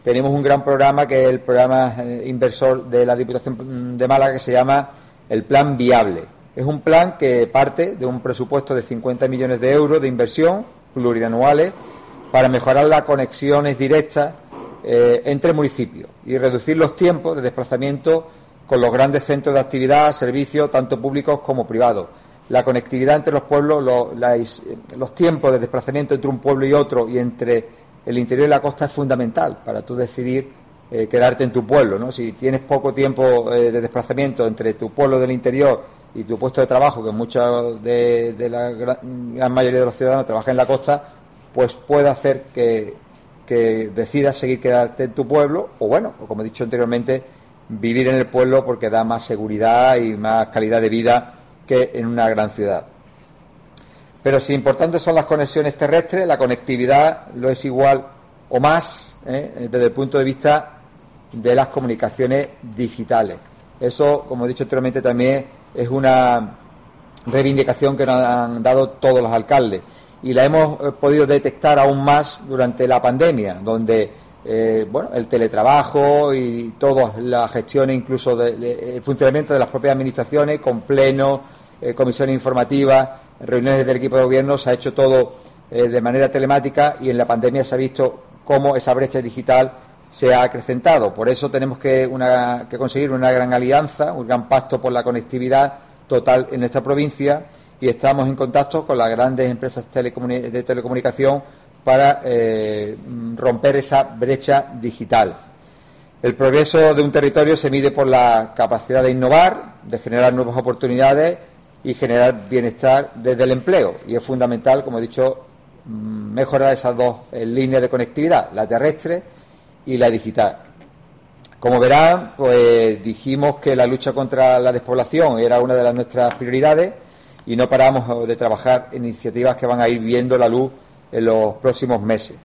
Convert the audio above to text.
tenemos un gran programa que es el programa inversor de la Diputación de Málaga, que se llama el Plan Viable. Es un plan que parte de un presupuesto de 50 millones de euros de inversión plurianuales para mejorar las conexiones directas entre municipios y reducir los tiempos de desplazamiento con los grandes centros de actividad, servicios, tanto públicos como privados. La conectividad entre los pueblos, los tiempos de desplazamiento entre un pueblo y otro y entre el interior y la costa es fundamental para tú decidir quedarte en tu pueblo, ¿no? Si tienes poco tiempo de desplazamiento entre tu pueblo del interior y tu puesto de trabajo, que muchos de la gran mayoría de los ciudadanos trabajan en la costa, pues puede hacer que decidas seguir quedarte en tu pueblo o, bueno, como he dicho anteriormente, vivir en el pueblo porque da más seguridad y más calidad de vida que en una gran ciudad. Pero si importantes son las conexiones terrestres, la conectividad lo es igual o más desde el punto de vista de las comunicaciones digitales. Eso, como he dicho anteriormente, también es una reivindicación que nos han dado todos los alcaldes y la hemos podido detectar aún más durante la pandemia, donde el teletrabajo y todas las gestiones, incluso el funcionamiento de las propias administraciones, con plenos, comisiones informativas, reuniones del equipo de gobierno, se ha hecho todo de manera telemática y en la pandemia se ha visto cómo esa brecha digital se ha acrecentado. Por eso tenemos que conseguir una gran alianza, un gran pacto por la conectividad total en nuestra provincia y estamos en contacto con las grandes empresas de telecomunicación para romper esa brecha digital. El progreso de un territorio se mide por la capacidad de innovar, de generar nuevas oportunidades y generar bienestar desde el empleo. Y es fundamental, como he dicho, mejorar esas dos líneas de conectividad, la terrestre y la digital. Como verán, pues dijimos que la lucha contra la despoblación era una de nuestras prioridades y no paramos de trabajar en iniciativas que van a ir viendo la luz en los próximos meses.